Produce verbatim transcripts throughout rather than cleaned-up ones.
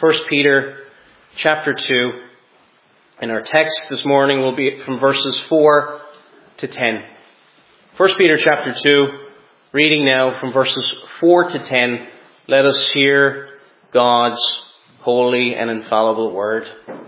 First Peter chapter two. And our text this morning will be from verses four to ten. First Peter chapter two, reading now from verses four to ten. Let us hear God's holy and infallible word.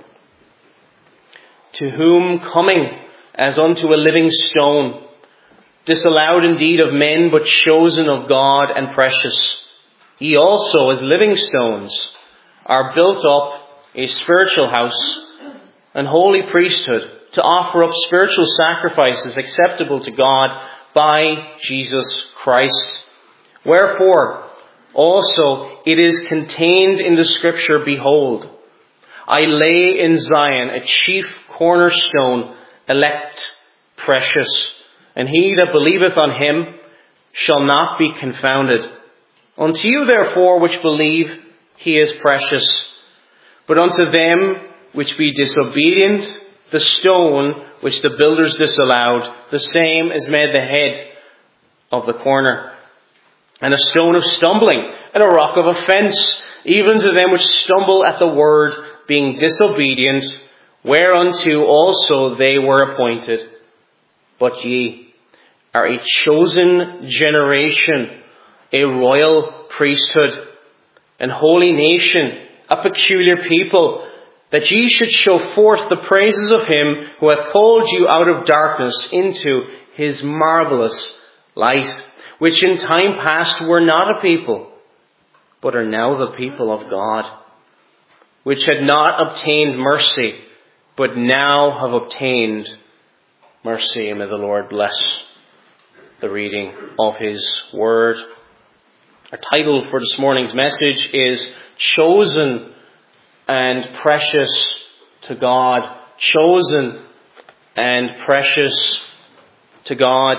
To whom coming as unto a living stone, disallowed indeed of men, but chosen of God and precious, ye also as living stones are built up a spiritual house, and holy priesthood, to offer up spiritual sacrifices acceptable to God by Jesus Christ. Wherefore also it is contained in the Scripture, behold, I lay in Zion a chief cornerstone, elect, precious, and he that believeth on him shall not be confounded. Unto you therefore which believe, he is precious. But unto them which be disobedient, the stone which the builders disallowed, the same is made the head of the corner, and a stone of stumbling, and a rock of offence, even to them which stumble at the word, being disobedient, whereunto also they were appointed. But ye are a chosen generation, a royal priesthood, an holy nation, a peculiar people, that ye should show forth the praises of him who hath called you out of darkness into his marvellous light, which in time past were not a people, but are now the people of God, which had not obtained mercy, but now have obtained mercy. And may the Lord bless the reading of his word. Our title for this morning's message is Chosen and Precious to God. Chosen and precious to God.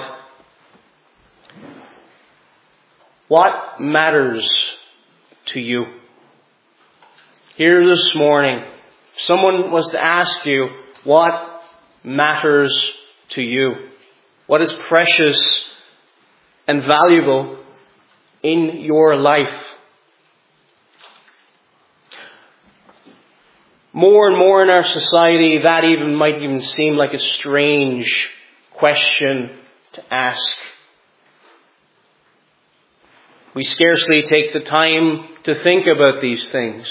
What matters to you? Here this morning, if someone was to ask you, what matters to you? What is precious and valuable in your life? More and more in our society, that even might even seem like a strange question to ask. We scarcely take the time to think about these things.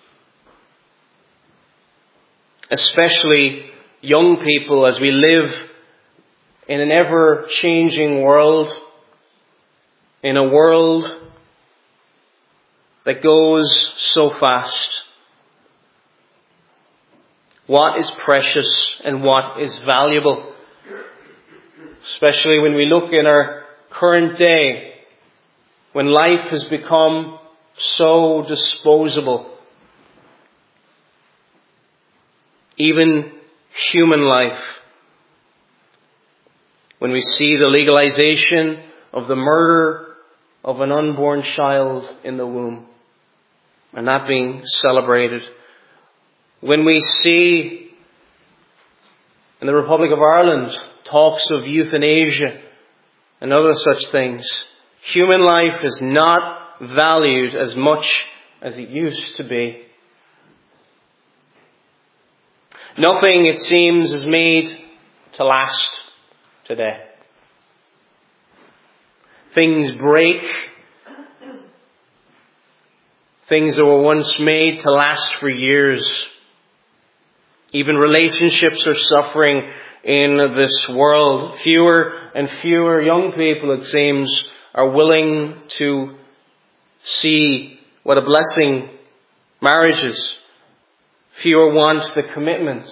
Especially young people, as we live in an ever-changing world, in a world that goes so fast. What is precious and what is valuable? Especially when we look in our current day, when life has become so disposable. Even human life. When we see the legalization of the murder of an unborn child in the womb, and that being celebrated. When we see in the Republic of Ireland talks of euthanasia and other such things, human life is not valued as much as it used to be. Nothing, it seems, is made to last today. Things break. Things that were once made to last for years. Even relationships are suffering in this world. Fewer and fewer young people, it seems, are willing to see what a blessing marriage is. Fewer want the commitment.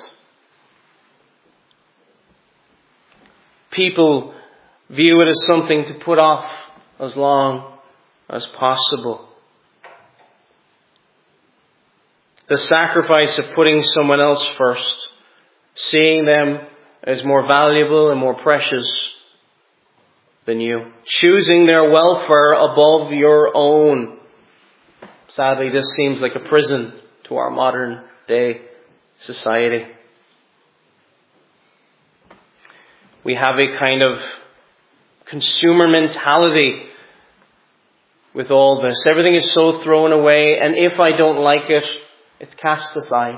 People view it as something to put off as long as possible. The sacrifice of putting someone else first, seeing them as more valuable and more precious than you, choosing their welfare above your own. Sadly, this seems like a prison to our modern day society. We have a kind of consumer mentality with all this. Everything is so thrown away, and if I don't like it, It's cast aside.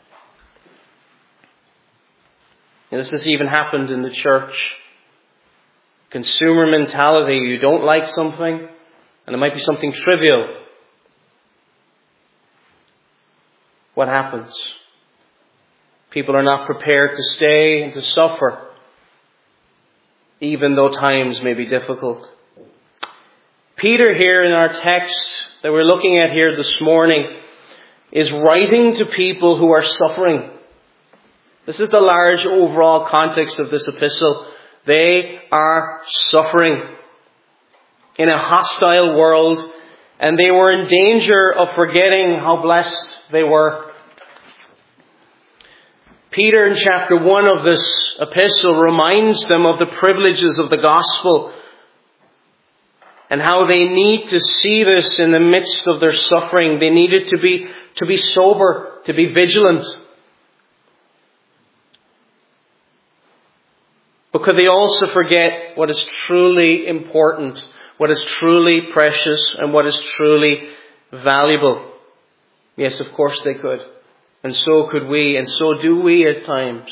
And this has even happened in the church. Consumer mentality. You don't like something, and it might be something trivial. What happens? People are not prepared to stay and to suffer, even though times may be difficult. Peter here in our text that we're looking at here this morning is writing to people who are suffering. This is the large overall context of this epistle. They are suffering in a hostile world, and they were in danger of forgetting how blessed they were. Peter in chapter one of this epistle reminds them of the privileges of the gospel and how they need to see this in the midst of their suffering. They needed to be, to be sober, to be vigilant. Because they also forget what is truly important, what is truly precious, and what is truly valuable. Yes, of course they could. And so could we, and so do we at times.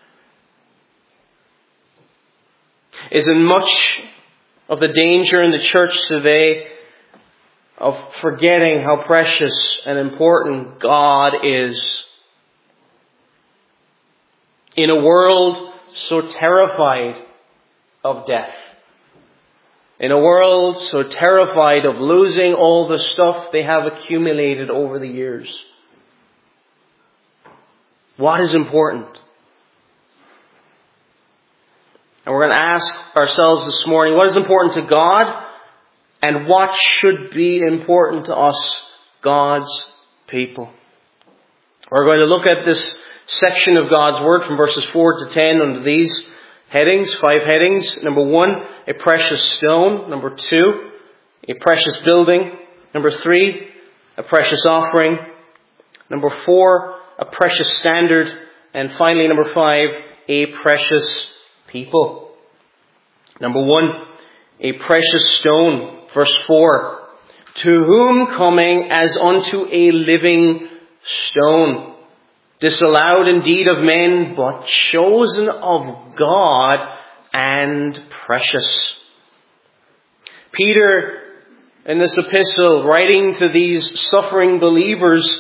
Isn't much of the danger in the church today of forgetting how precious and important God is. In a world so terrified of death. In a world so terrified of losing all the stuff they have accumulated over the years. What is important? And we're going to ask ourselves this morning, what is important to God? And what should be important to us, God's people? We're going to look at this section of God's Word from verses four to ten under these headings, five headings. Number one, a precious stone. Number two, a precious building. Number three, a precious offering. Number four, a precious standard. And finally, number five, a precious people. Number one, a precious stone. Verse four, to whom coming as unto a living stone, disallowed indeed of men, but chosen of God and precious. Peter, in this epistle, writing to these suffering believers,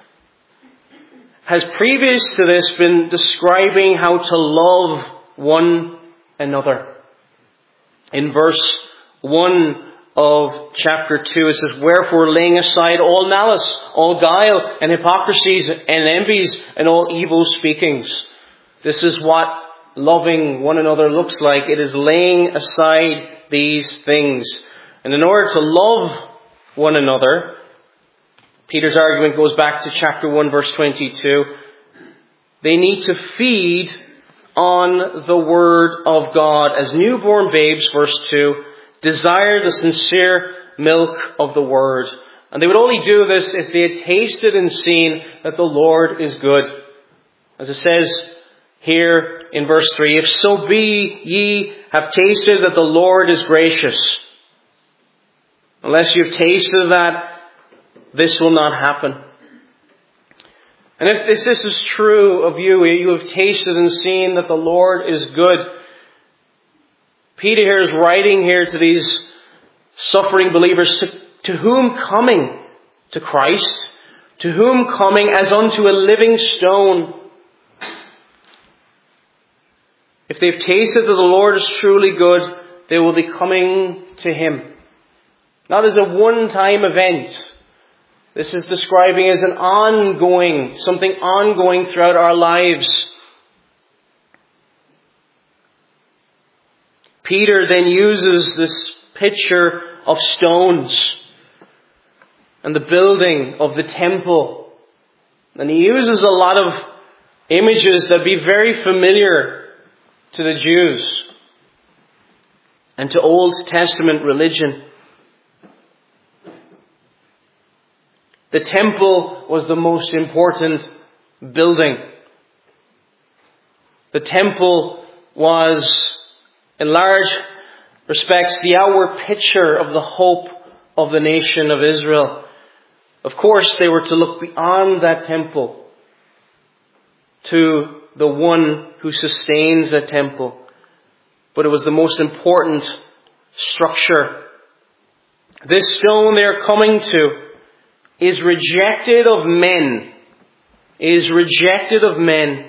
has previous to this been describing how to love one another. In verse one of chapter two, it says, wherefore laying aside all malice, all guile, and hypocrisies, and envies, and all evil speakings. This is what loving one another looks like. It is laying aside these things. And in order to love one another, Peter's argument goes back to chapter one, verse twenty-two. They need to feed on the Word of God as newborn babes, verse two, desire the sincere milk of the Word. And they would only do this if they had tasted and seen that the Lord is good. As it says here in verse three, if so be ye have tasted that the Lord is gracious. Unless you've tasted that, this will not happen. And if this, this is true of you, you have tasted and seen that the Lord is good. Peter here is writing here to these suffering believers, to, to whom coming to Christ, to whom coming as unto a living stone. If they've tasted that the Lord is truly good, they will be coming to Him. Not as a one-time event. This is describing as an ongoing, something ongoing throughout our lives. Peter then uses this picture of stones and the building of the temple. And he uses a lot of images that be very familiar to the Jews and to Old Testament religion. The temple was the most important building. The temple was, in large respects, the outward picture of the hope of the nation of Israel. Of course, they were to look beyond that temple to the one who sustains that temple. But it was the most important structure. This stone they're coming to is rejected of men. Is rejected of men.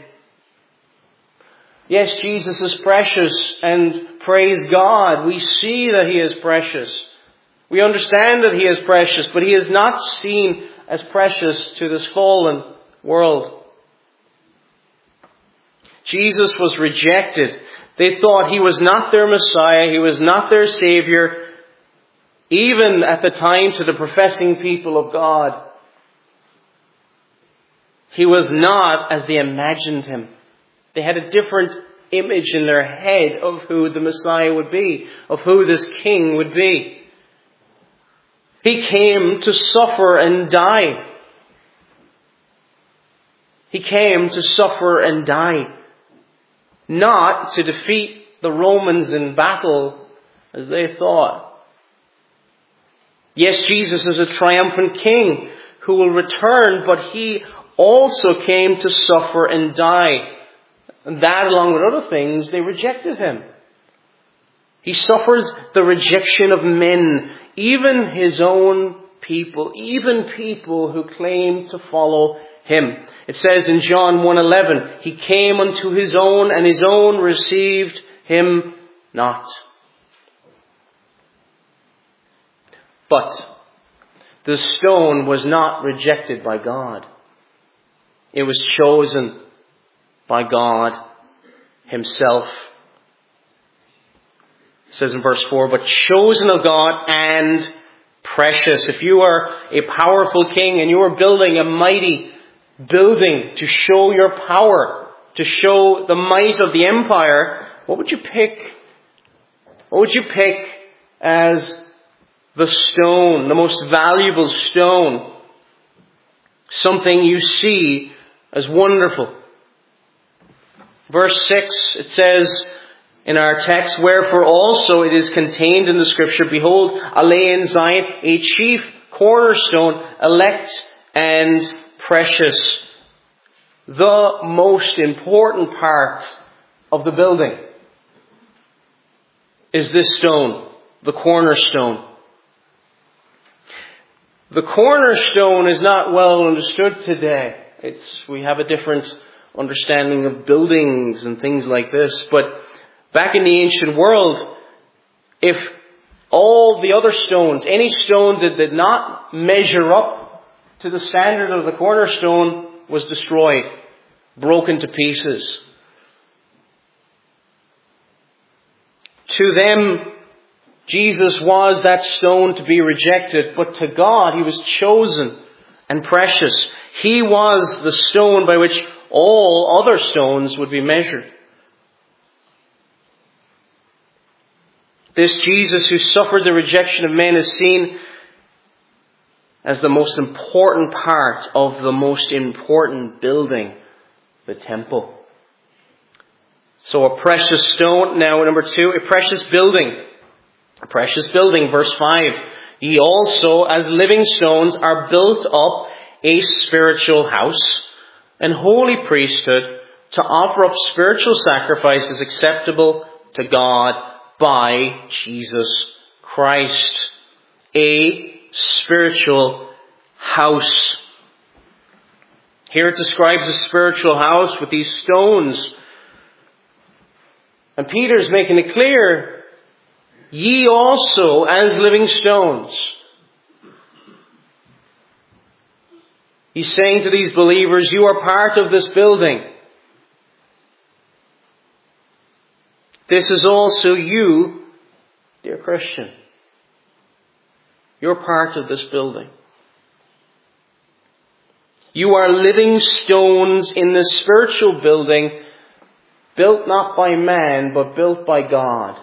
Yes, Jesus is precious, and praise God, we see that He is precious. We understand that He is precious, but He is not seen as precious to this fallen world. Jesus was rejected. They thought He was not their Messiah, He was not their Savior, even at the time to the professing people of God. He was not as they imagined Him. They had a different image in their head of who the Messiah would be, of who this King would be. He came to suffer and die. He came to suffer and die. Not to defeat the Romans in battle, as they thought. Yes, Jesus is a triumphant King who will return, but He also came to suffer and die. And that, along with other things, they rejected Him. He suffers the rejection of men, even His own people, even people who claim to follow Him. It says in John one eleven, He came unto His own, and His own received Him not. But the stone was not rejected by God. It was chosen by God Himself. It says in verse four, but chosen of God and precious. If you are a powerful king and you are building a mighty building to show your power, to show the might of the empire, what would you pick? What would you pick as the stone, the most valuable stone? Something you see as wonderful. Verse six, it says in our text, wherefore also it is contained in the Scripture, behold, I lay in Zion a chief cornerstone, elect and precious. The most important part of the building is this stone, the cornerstone. The cornerstone is not well understood today. It's, we have a different understanding of buildings and things like this. But back in the ancient world, if all the other stones, any stone that did not measure up to the standard of the cornerstone, was destroyed, broken to pieces. To them, Jesus was that stone to be rejected, but to God He was chosen and precious. He was the stone by which all other stones would be measured. This Jesus who suffered the rejection of men is seen as the most important part of the most important building, the temple. So a precious stone. Now, number two, a precious building. A precious building, verse five. Ye also, as living stones, are built up a spiritual house, an holy priesthood, to offer up spiritual sacrifices acceptable to God by Jesus Christ. A spiritual house. Here it describes a spiritual house with these stones. And Peter's making it clear, ye also as living stones. He's saying to these believers, you are part of this building. This is also you, dear Christian. You're part of this building. You are living stones in the spiritual building, built not by man, but built by God.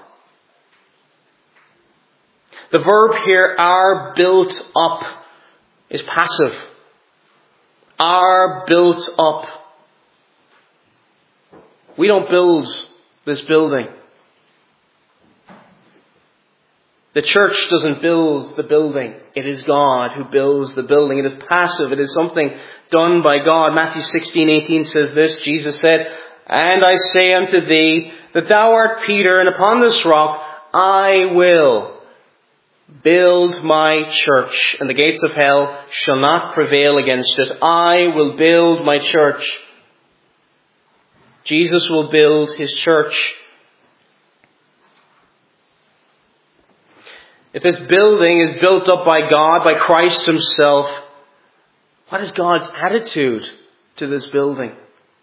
The verb here, are built up, is passive. Are built up. We don't build this building. The church doesn't build the building. It is God who builds the building. It is passive. It is something done by God. Matthew sixteen eighteen says this. Jesus said, "And I say unto thee that thou art Peter, and upon this rock I will build my church, and the gates of hell shall not prevail against it." I will build my church. Jesus will build his church. If this building is built up by God, by Christ himself, what is God's attitude to this building?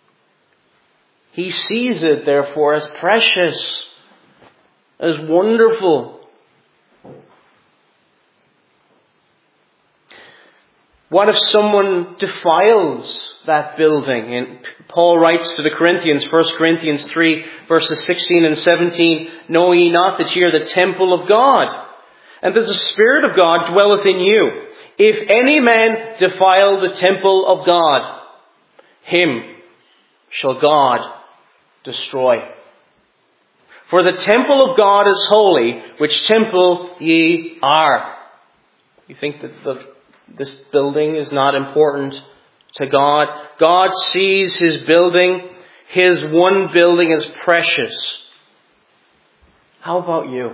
He sees it, therefore, as precious, as wonderful. What if someone defiles that building? And Paul writes to the Corinthians, First Corinthians three, verses sixteen and seventeen, "Know ye not that ye are the temple of God, and that the Spirit of God dwelleth in you? If any man defile the temple of God, him shall God destroy. For the temple of God is holy, which temple ye are." You think that the, this building is not important to God? God sees his building, his one building, as precious. How about you?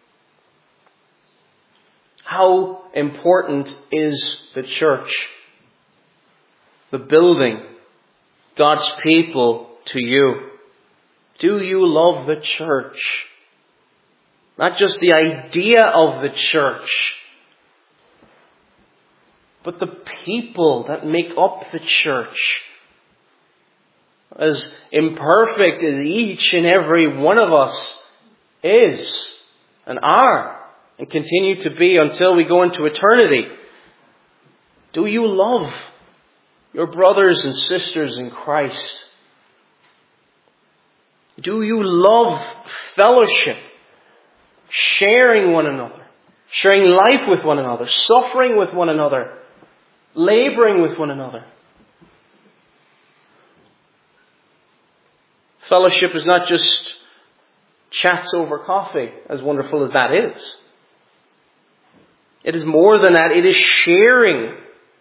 How important is the church, the building, God's people to you? Do you love the church? Not just the idea of the church, but the people that make up the church. As imperfect as each and every one of us is and are, and continue to be until we go into eternity, do you love your brothers and sisters in Christ? Do you love fellowship, sharing one another, sharing life with one another, suffering with one another, laboring with one another? Fellowship is not just chats over coffee, as wonderful as that is. It is more than that. It is sharing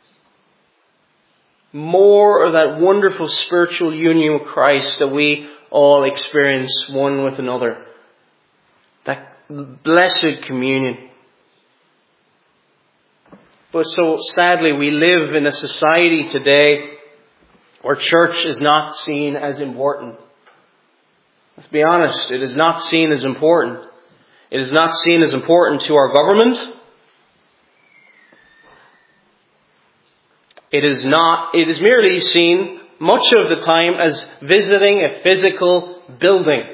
more of that wonderful spiritual union with Christ that we all experience one with another. That blessed communion. But so sadly, we live in a society today where church is not seen as important. Let's be honest, it is not seen as important. It is not seen as important to our government. It is not, it is merely seen much of the time as visiting a physical building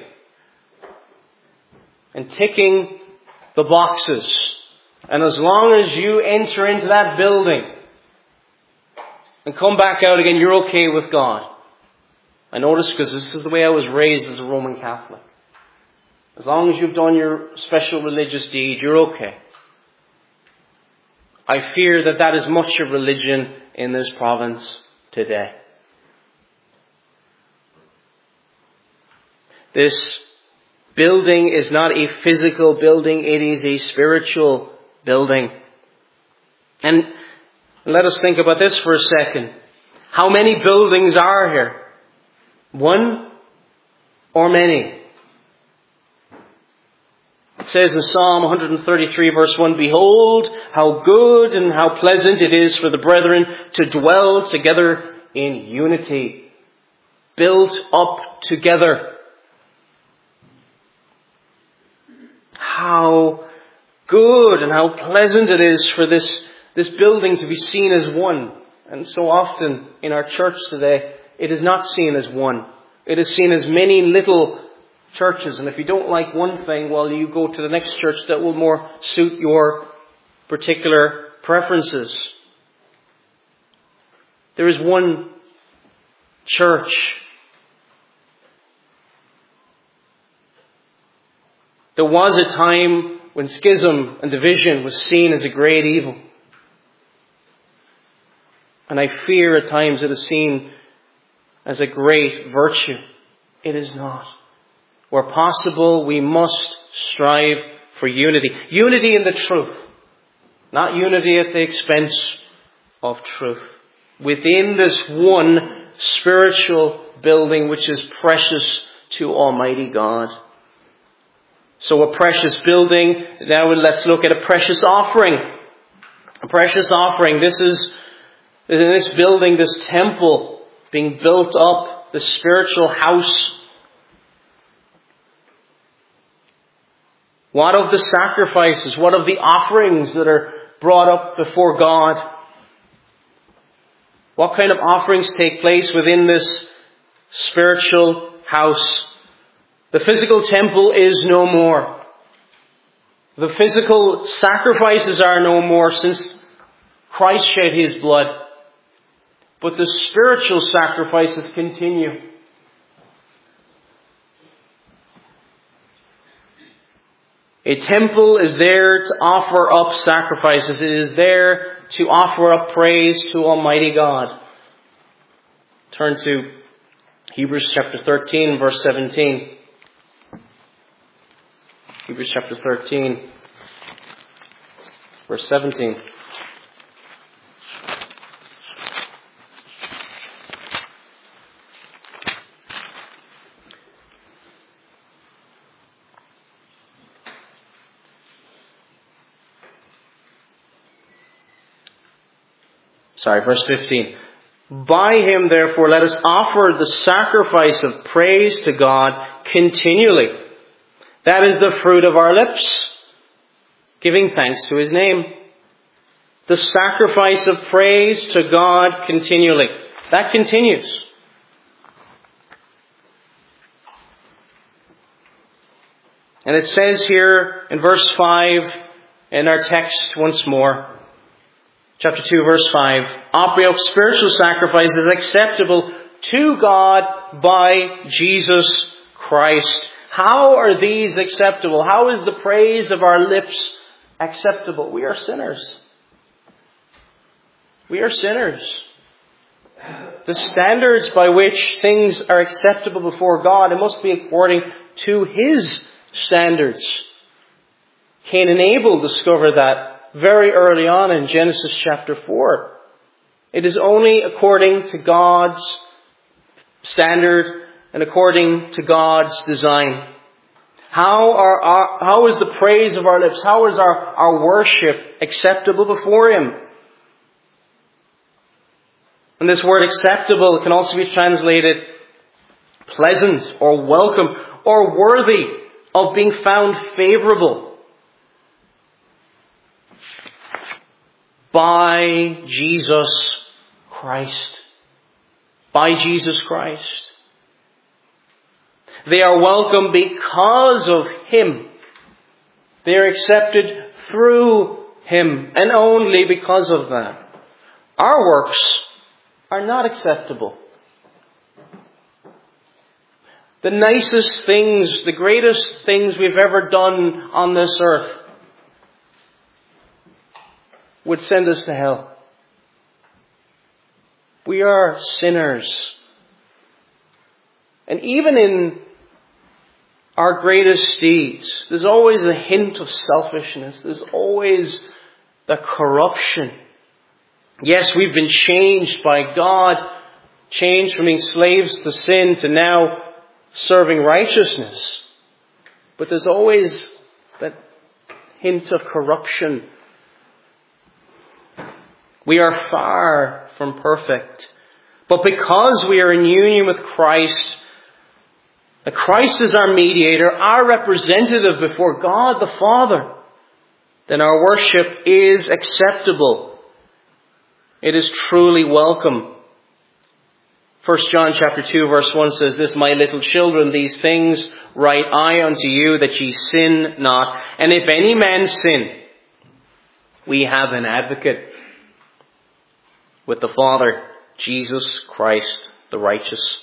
and ticking the boxes. And as long as you enter into that building and come back out again, you're okay with God. I notice, because this is the way I was raised as a Roman Catholic. As long as you've done your special religious deed, you're okay. I fear that that is much of religion in this province today. This building is not a physical building, it is a spiritual building. And let us think about this for a second. How many buildings are here? One or many? It says in Psalm one thirty-three verse one, "Behold, how good and how pleasant it is for the brethren to dwell together in unity." Built up together. How good and how pleasant it is for this, this building to be seen as one. And so often in our church today, it is not seen as one. It is seen as many little churches. And if you don't like one thing, well, you go to the next church that will more suit your particular preferences. There is one church. There was a time when schism and division was seen as a great evil. And I fear at times it is seen as a great virtue. It is not. Where possible, we must strive for unity. Unity in the truth. Not unity at the expense of truth. Within this one spiritual building which is precious to Almighty God. So a precious building. Now let's look at a precious offering. A precious offering. This is, in this building, this temple being built up, the spiritual house. What of the sacrifices? What of the offerings that are brought up before God? What kind of offerings take place within this spiritual house? The physical temple is no more. The physical sacrifices are no more since Christ shed His blood. But the spiritual sacrifices continue. A temple is there to offer up sacrifices. It is there to offer up praise to Almighty God. Turn to Hebrews chapter thirteen, verse seventeen. Hebrews chapter thirteen, verse seventeen. Sorry, verse fifteen. By Him, therefore, let us offer the sacrifice of praise to God continually. That is the fruit of our lips, giving thanks to His name. The sacrifice of praise to God continually. That continues. And it says here in verse five, in our text once more, chapter two, verse five, offering up spiritual sacrifices acceptable to God by Jesus Christ. How are these acceptable? How is the praise of our lips acceptable? We are sinners. We are sinners. The standards by which things are acceptable before God, it must be according to His standards. Cain and Abel discovered that very early on in Genesis chapter four. It is only according to God's standard and according to God's design. How are our, how is the praise of our lips, how is our, our worship acceptable before Him? And this word acceptable can also be translated pleasant or welcome or worthy of being found favorable. By Jesus Christ. By Jesus Christ. They are welcome because of Him. They are accepted through Him and only because of that. Our works are not acceptable. The nicest things, the greatest things we've ever done on this earth would send us to hell. We are sinners. And even in our greatest deeds, there's always a hint of selfishness. There's always the corruption. Yes, we've been changed by God, changed from being slaves to sin to now serving righteousness. But there's always that hint of corruption. We are far from perfect. But because we are in union with Christ, Christ is our mediator, our representative before God the Father, then our worship is acceptable. It is truly welcome. First John chapter two verse one says this, my little children, these things write I unto you, that ye sin not. And if any man sin, we have an advocate with the Father, Jesus Christ the righteous.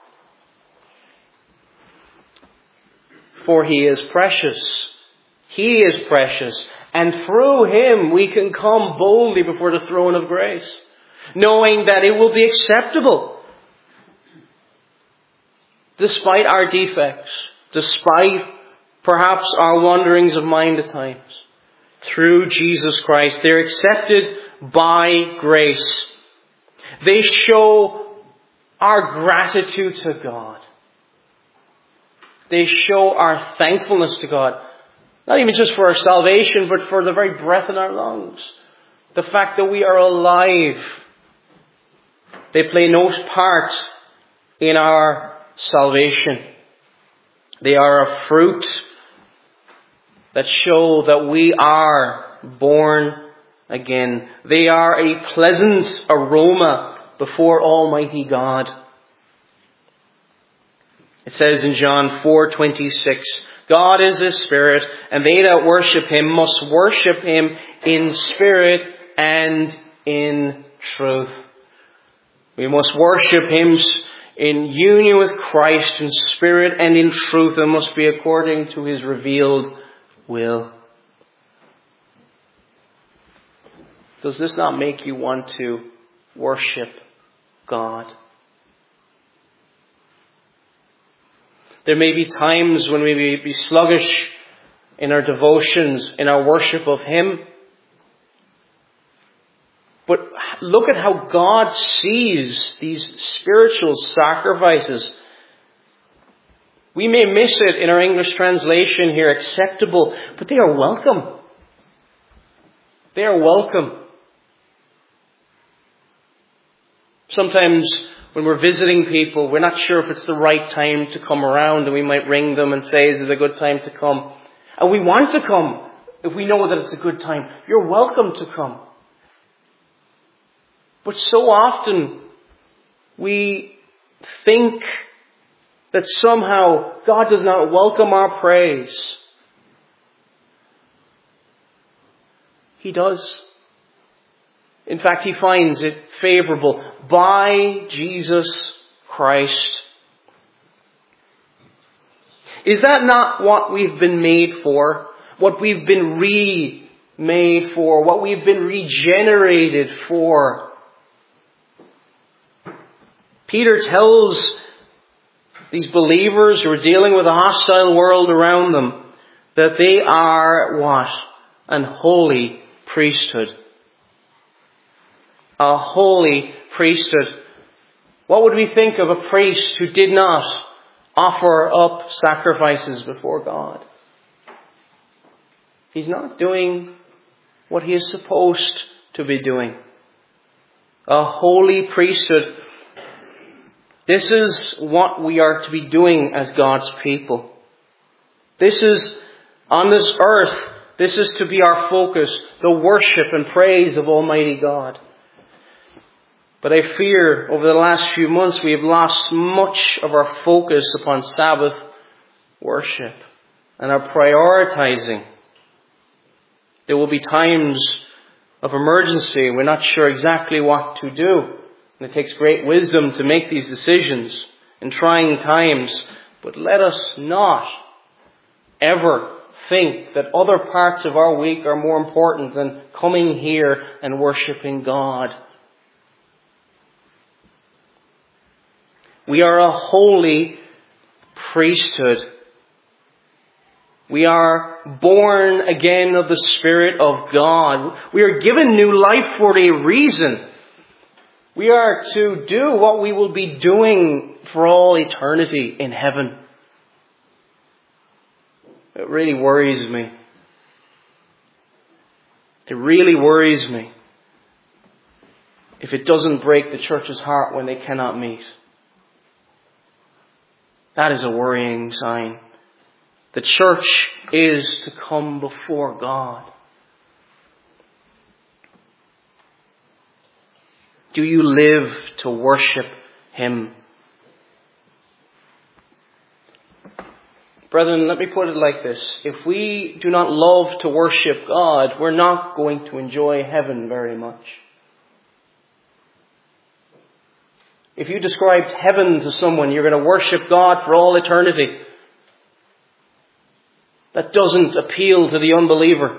For He is precious. He is precious. And through Him we can come boldly before the throne of grace, knowing that it will be acceptable. Despite our defects, despite perhaps our wanderings of mind at times, through Jesus Christ. They're accepted by grace. They show our gratitude to God. They show our thankfulness to God. Not even just for our salvation, but for the very breath in our lungs. The fact that we are alive. They play no part in our salvation. They are a fruit that show that we are born again. They are a pleasant aroma before Almighty God. It says in John four twenty-six, God is a spirit, and they that worship him must worship him in spirit and in truth. We must worship him in union with Christ in spirit and in truth, and must be according to his revealed will. Does this not make you want to worship God? There may be times when we may be sluggish in our devotions, in our worship of him. But look at how God sees these spiritual sacrifices. We may miss it in our English translation here, acceptable, but they are welcome. They are welcome. Sometimes when we're visiting people, we're not sure if it's the right time to come around, and we might ring them and say, is it a good time to come? And we want to come if we know that it's a good time. You're welcome to come. But so often we think that somehow God does not welcome our praise. He does. In fact, he finds it favorable by Jesus Christ. Is that not what we've been made for? What we've been remade for? What we've been regenerated for? Peter tells these believers who are dealing with a hostile world around them that they are what? An holy priesthood. A holy priesthood. What would we think of a priest who did not offer up sacrifices before God? He's not doing what he is supposed to be doing. A holy priesthood. This is what we are to be doing as God's people. This is, on this earth, this is to be our focus, the worship and praise of Almighty God. But I fear over the last few months we have lost much of our focus upon Sabbath worship and our prioritizing. There will be times of emergency. We're not sure exactly what to do. And it takes great wisdom to make these decisions in trying times. But let us not ever think that other parts of our week are more important than coming here and worshiping God. We are a holy priesthood. We are born again of the Spirit of God. We are given new life for a reason. We are to do what we will be doing for all eternity in heaven. It really worries me. It really worries me if it doesn't break the church's heart when they cannot meet. That is a worrying sign. The church is to come before God. Do you live to worship him? Brethren, let me put it like this. If we do not love to worship God, we're not going to enjoy heaven very much. If you described heaven to someone, you're going to worship God for all eternity. That doesn't appeal to the unbeliever.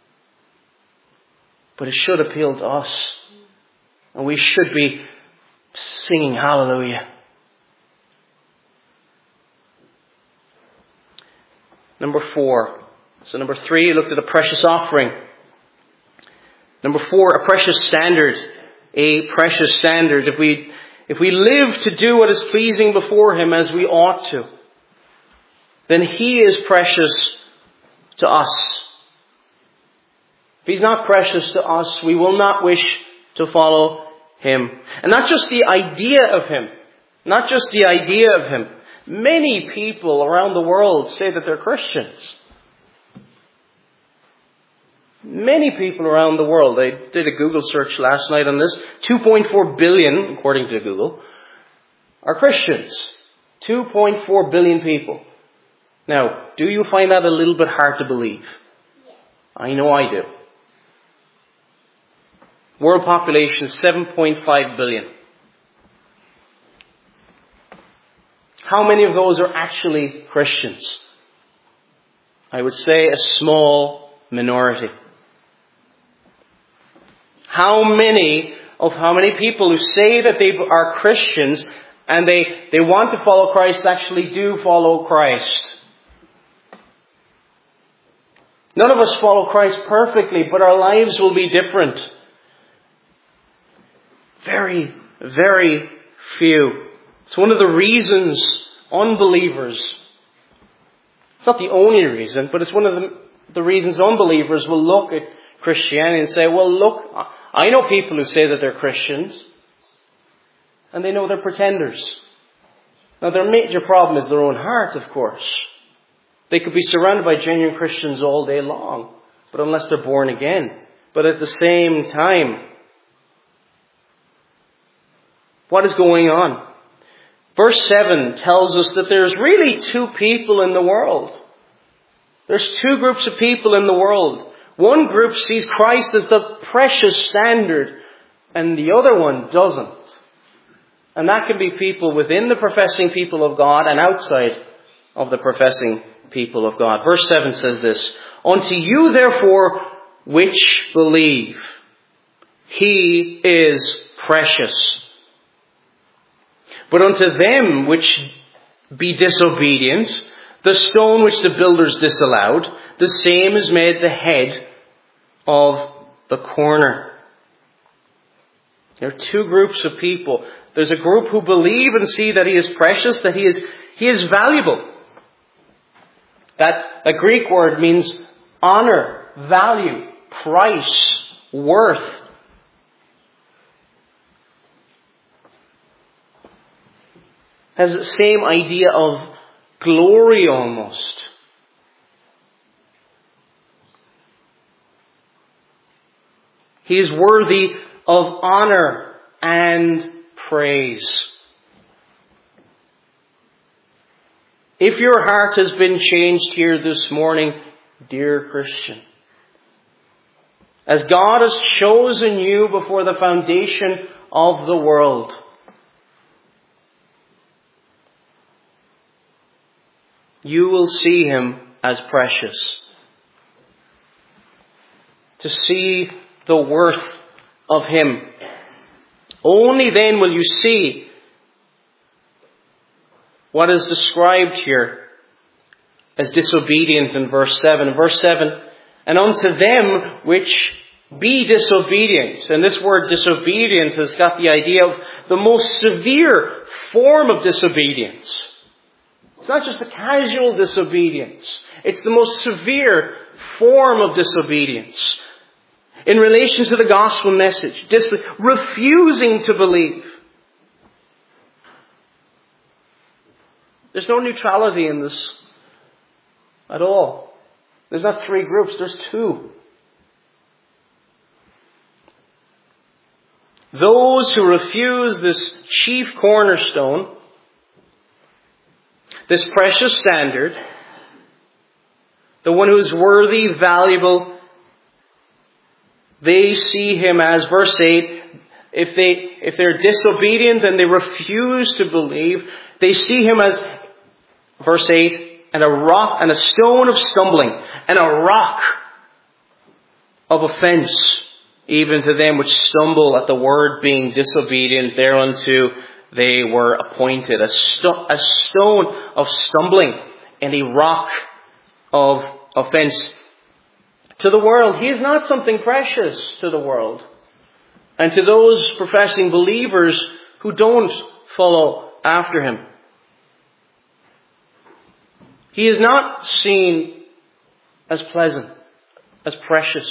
But it should appeal to us. And we should be singing hallelujah. Number four. So number three, you looked at a precious offering. Number four, a precious standard. A precious standard. If we, if we live to do what is pleasing before Him as we ought to, then He is precious to us. If He's not precious to us, we will not wish to follow Him. And not just the idea of Him. Not just the idea of Him. Many people around the world say that they're Christians. Many people around the world. I did a Google search last night on this. two point four billion, according to Google, are Christians. two point four billion people. Now, do you find that a little bit hard to believe? I know I do. World population seven point five billion. How many of those are actually Christians? I would say a small minority. How many of how many people who say that they are Christians and they, they want to follow Christ actually do follow Christ? None of us follow Christ perfectly, but our lives will be different. Very, very few. It's one of the reasons unbelievers, it's not the only reason, but it's one of the, the reasons unbelievers will look at Christianity and say, well, look, I know people who say that they're Christians, and they know they're pretenders. Now, their major problem is their own heart, of course. They could be surrounded by genuine Christians all day long, but unless they're born again. But at the same time, what is going on? Verse seven tells us that there's really two people in the world. There's two groups of people in the world. One group sees Christ as the precious standard, and the other one doesn't. And that can be people within the professing people of God and outside of the professing people of God. Verse seven says this, "Unto you therefore which believe, He is precious. But unto them which be disobedient, the stone which the builders disallowed, the same is made the head of the corner." There are two groups of people. There's a group who believe and see that He is precious, that He is, He is valuable. That a Greek word means honor, value, price, worth. Has the same idea of glory almost. He is worthy of honor and praise. If your heart has been changed here this morning, dear Christian, as God has chosen you before the foundation of the world, you will see Him as precious. To see the worth of Him. Only then will you see what is described here as disobedient in verse seven. In verse seven, "And unto them which be disobedient." And this word disobedient has got the idea of the most severe form of disobedience. It's not just a casual disobedience. It's the most severe form of disobedience. In relation to the gospel message, dis- refusing to believe. There's no neutrality in this at all. There's not three groups, there's two. Those who refuse this chief cornerstone, this precious standard, the one who is worthy, valuable, they see Him as, verse eight, if they, if they're disobedient and they refuse to believe, they see Him as, verse eight, and a rock, and a stone of stumbling, and a rock of offense, even to them which stumble at the word, being disobedient thereunto they were appointed. A, sto- a stone of stumbling and a rock of offense. To the world, he is not something precious to the world. And to those professing believers who don't follow after him, he is not seen as pleasant, as precious.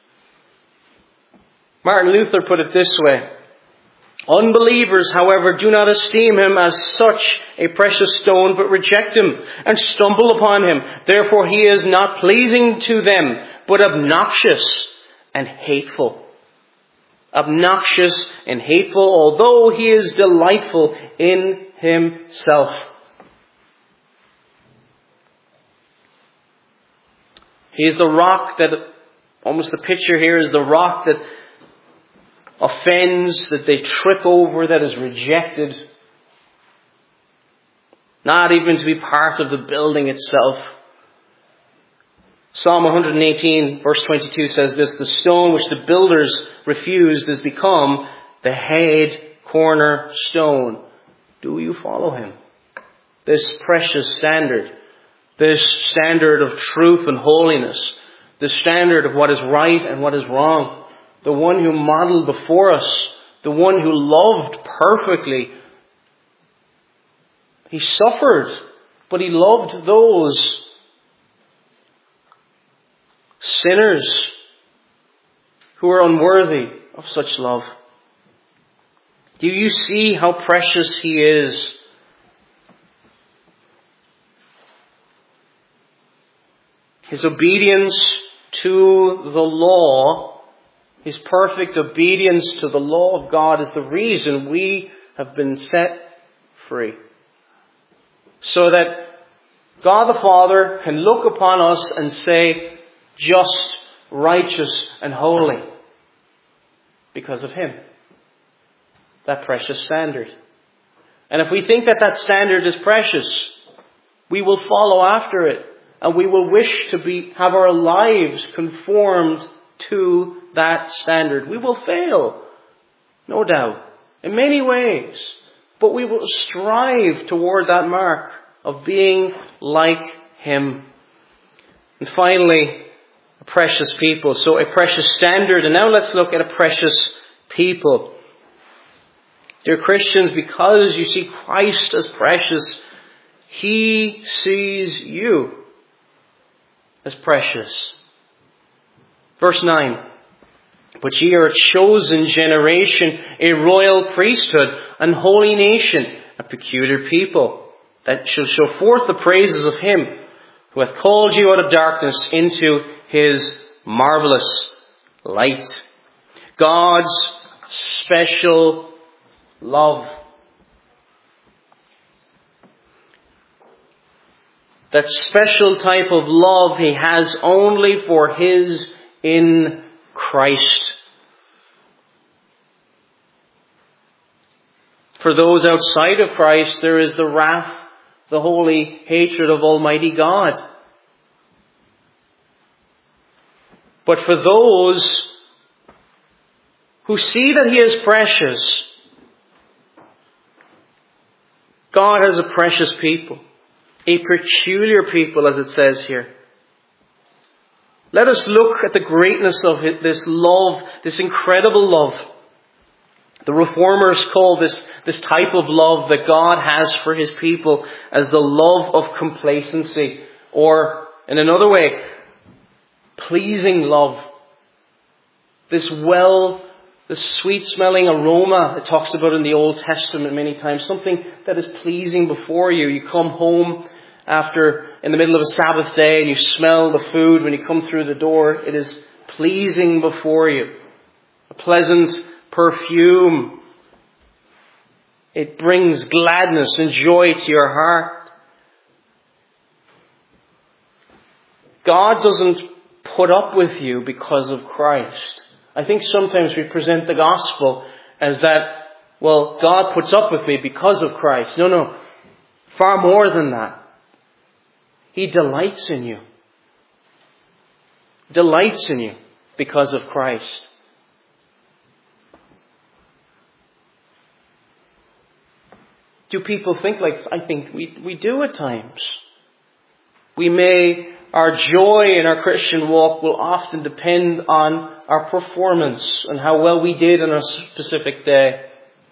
Martin Luther put it this way: unbelievers, however, do not esteem him as such a precious stone, but reject him and stumble upon him. Therefore he is not pleasing to them, but obnoxious and hateful. Obnoxious and hateful, although he is delightful in himself. He is the rock that, almost the picture here is the rock that offends, that they trip over, that is rejected. Not even to be part of the building itself. Psalm one eighteen verse twenty-two says this: the stone which the builders refused has become the head cornerstone. Do you follow him? This precious standard. This standard of truth and holiness. This standard of what is right and what is wrong. The one who modeled before us. The one who loved perfectly. He suffered, but he loved those sinners who are unworthy of such love. Do you see how precious he is? His obedience to the law, his perfect obedience to the law of God, is the reason we have been set free. So that God the Father can look upon us and say, just, righteous, and holy, because of him. That precious standard. And if we think that that standard is precious, we will follow after it. And we will wish to be, have our lives conformed to that standard. We will fail, no doubt, in many ways. But we will strive toward that mark of being like him. And finally, a precious people. So a precious standard. And now let's look at a precious people. Dear Christians, because you see Christ as precious, he sees you as precious. Verse nine. But ye are a chosen generation, a royal priesthood, an holy nation, a peculiar people, that shall show forth the praises of him who hath called you out of darkness into his marvelous light. God's special love. That special type of love he has only for his in Christ. For those outside of Christ, there is the wrath, the holy hatred of Almighty God. But for those who see that he is precious, God has a precious people. A peculiar people, as it says here. Let us look at the greatness of it, this love, this incredible love. The Reformers call this, this type of love that God has for his people as the love of complacency. Or, in another way, pleasing love. This well, this sweet-smelling aroma it talks about in the Old Testament many times. Something that is pleasing before you. You come home after, in the middle of a Sabbath day, and you smell the food when you come through the door. It is pleasing before you. A pleasant perfume. It brings gladness and joy to your heart. God doesn't put up with you because of Christ. I think sometimes we present the gospel as that, well, God puts up with me because of Christ. No, no. Far more than that. He delights in you. Delights in you because of Christ. Do people think like, I think we, we do at times. We may Our joy in our Christian walk will often depend on our performance and how well we did on a specific day.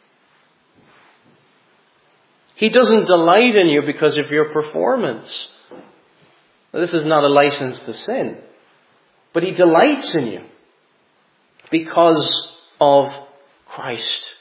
He doesn't delight in you because of your performance. This is not a license to sin. But He delights in you because of Christ.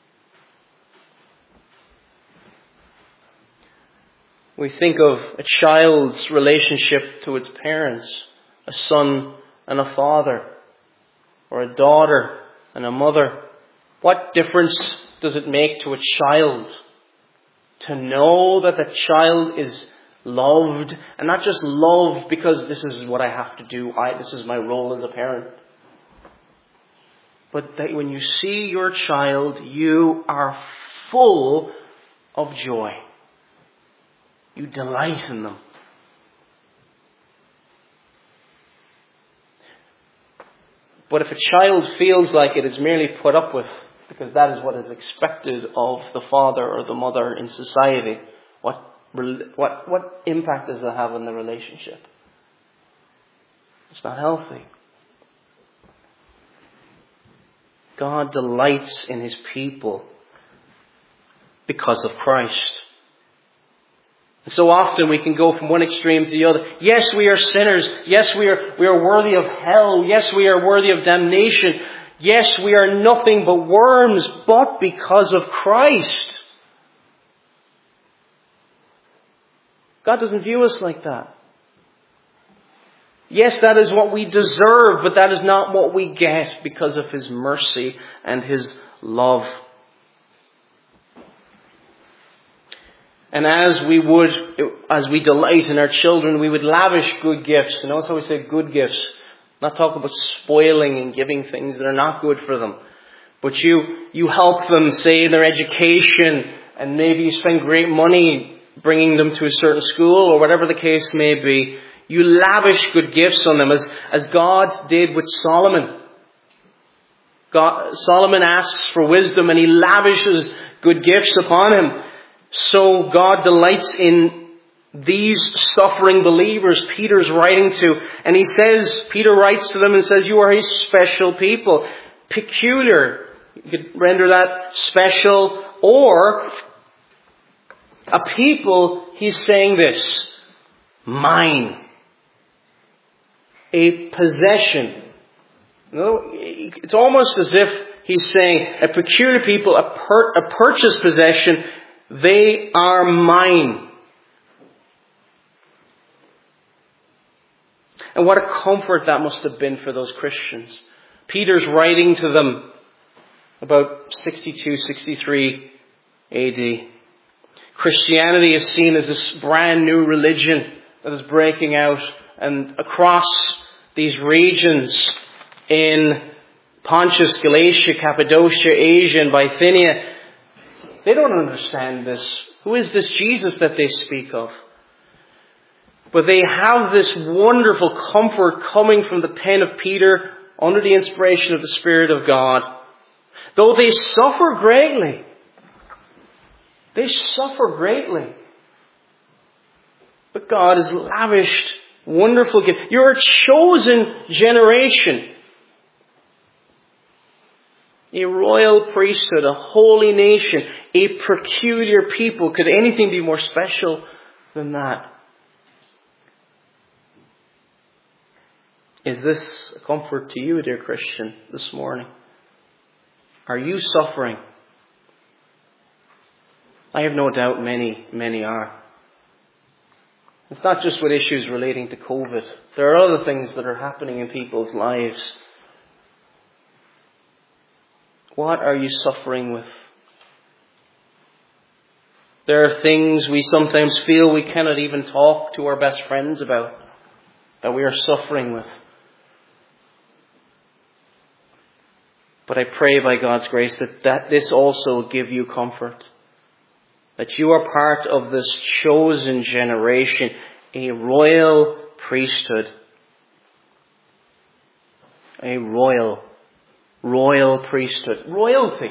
We think of a child's relationship to its parents, a son and a father, or a daughter and a mother. What difference does it make to a child to know that the child is loved, and not just loved because this is what I have to do, I, this is my role as a parent. But that when you see your child, you are full of joy. You delight in them. But if a child feels like it is merely put up with, because that is what is expected of the father or the mother in society, what what what impact does that have on the relationship? It's not healthy. God delights in His people because of Christ. And so often we can go from one extreme to the other. Yes, we are sinners. Yes, we are, we are worthy of hell. Yes, we are worthy of damnation. Yes, we are nothing but worms, but because of Christ. God doesn't view us like that. Yes, that is what we deserve, but that is not what we get because of His mercy and His love. And as we would, as we delight in our children, we would lavish good gifts. And notice how we say good gifts. I'm not talking about spoiling and giving things that are not good for them. But you, you help them, say, in their education, and maybe you spend great money bringing them to a certain school, or whatever the case may be. You lavish good gifts on them, as, as God did with Solomon. God, Solomon asks for wisdom, and he lavishes good gifts upon him. So God delights in these suffering believers Peter's writing to. And he says, Peter writes to them and says, you are His special people. Peculiar. You could render that special. Or a people, he's saying this, mine. A possession. It's almost as if he's saying a peculiar people, a, per, a purchased possession. They are mine. And what a comfort that must have been for those Christians. Peter's writing to them about sixty-two, sixty-three A D. Christianity is seen as this brand new religion that is breaking out, and across these regions in Pontus, Galatia, Cappadocia, Asia, and Bithynia, they don't understand this. Who is this Jesus that they speak of? But they have this wonderful comfort coming from the pen of Peter under the inspiration of the Spirit of God. Though they suffer greatly. They suffer greatly. But God has lavished wonderful gifts. You're a chosen generation. A royal priesthood, a holy nation, a peculiar people. Could anything be more special than that? Is this a comfort to you, dear Christian, this morning? Are you suffering? I have no doubt many, many are. It's not just with issues relating to COVID. There are other things that are happening in people's lives. What are you suffering with? There are things we sometimes feel we cannot even talk to our best friends about, that we are suffering with. But I pray by God's grace that, that this also will give you comfort. That you are part of this chosen generation, a royal priesthood. A royal, royal priesthood. Royalty.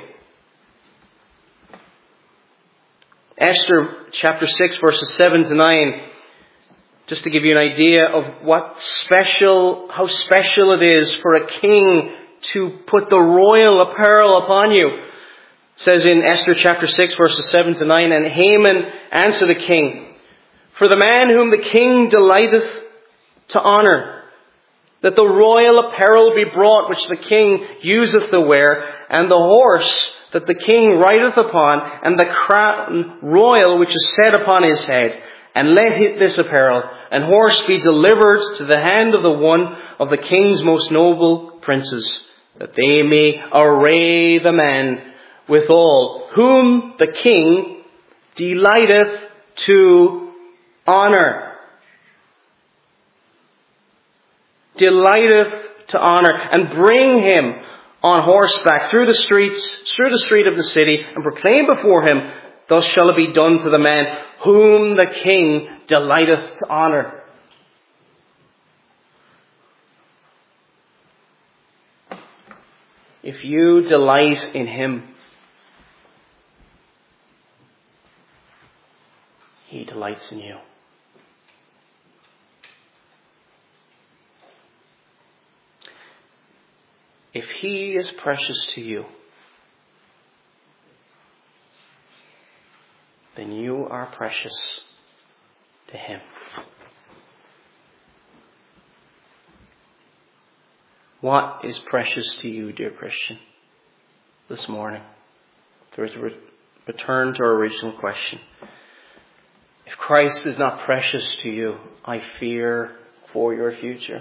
Esther chapter six verses seven to nine Just to give you an idea of what special, how special it is for a king to put the royal apparel upon you. It says in Esther chapter six verses seven to nine, and Haman answered the king, for the man whom the king delighteth to honour, that the royal apparel be brought which the king useth to wear, and the horse that the king rideth upon, and the crown royal which is set upon his head, and let this apparel and horse be delivered to the hand of the one of the king's most noble princes, that they may array the man withal, whom the king delighteth to honour. Delighteth to honour, and bring him on horseback through the streets, through the street of the city, and proclaim before him, thus shall it be done to the man whom the king delighteth to honour. If you delight in him, he delights in you. If he is precious to you, then you are precious to him. What is precious to you, dear Christian, this morning? To re- return to our original question. If Christ is not precious to you, I fear for your future.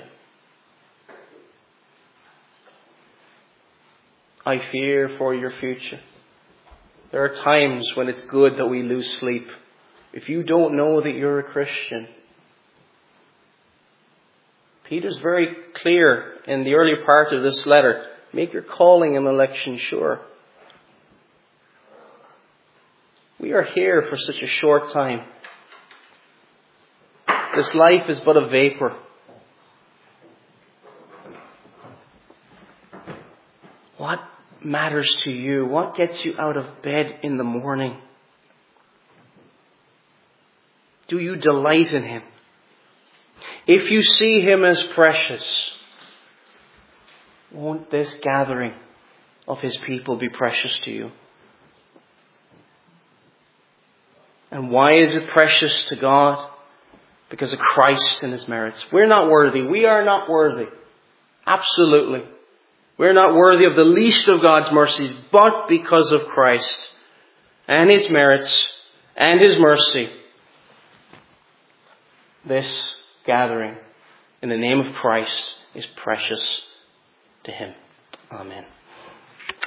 I fear for your future. There are times when it's good that we lose sleep. If you don't know that you're a Christian, Peter's very clear in the earlier part of this letter. Make your calling and election sure. We are here for such a short time. This life is but a vapor. What matters to you? What gets you out of bed in the morning? Do you delight in him? If you see him as precious, won't this gathering of his people be precious to you? And why is it precious to God? Because of Christ and his merits. We're not worthy. We are not worthy. Absolutely. We're not worthy of the least of God's mercies, but because of Christ and his merits and his mercy, this gathering in the name of Christ is precious to him. Amen.